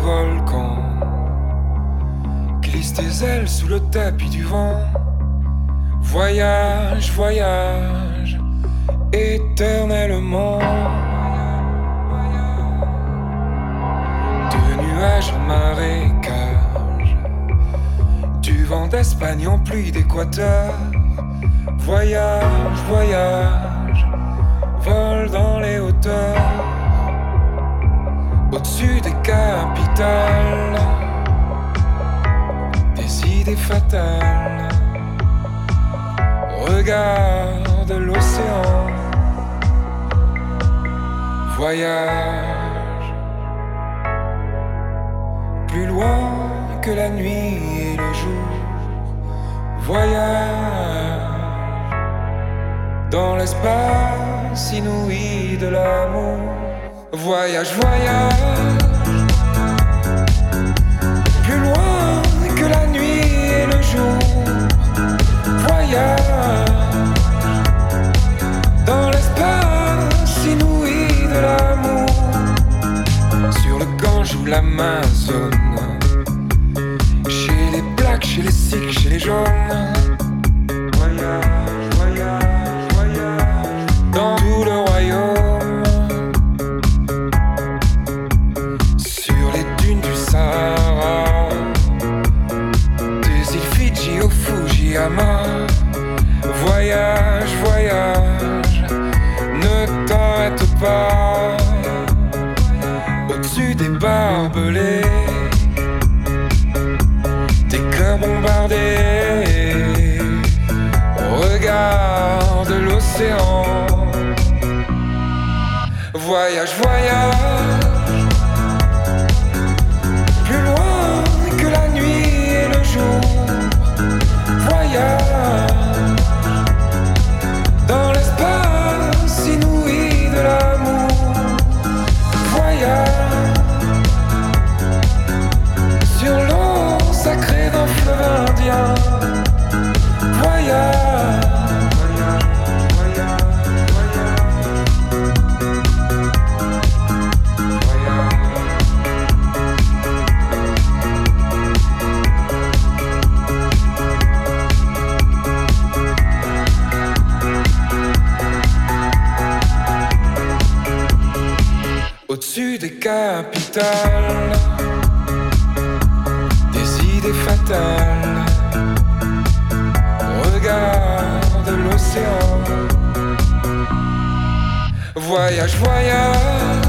volcan. Glisse tes ailes sous le tapis du vent. Voyage, voyage, éternellement. De nuages en marécage, du vent d'Espagne en pluie d'Équateur. Voyage, voyage, vole dans les hauteurs, au-dessus des capitales, des idées fatales. Regarde l'océan, voyage, plus loin que la nuit et le jour. Voyage dans l'espace inouï de l'amour. Voyage, voyage, plus loin que la nuit et le jour. Voyage dans l'espace inouï de l'amour. Sur le Gange ou l'Amazone, chez les blacks, chez les sikhs, chez les jaunes. Voyage, voyage, voyage dans tout le royaume. Sur les dunes du Sahara, des îles Fidji au Fujiyama. Voyage, voyage, ne t'arrête pas. Au-dessus des barbelés, des cœurs bombardés. Regarde l'océan. Voyage, voyage, plus loin que la nuit et le jour. Voyage dans l'espace inouï de l'amour. Voyage sur l'eau sacrée d'un fleuve indien. Voyage. Au-dessus des capitales, des idées fatales. Regarde l'océan. Voyage, voyage,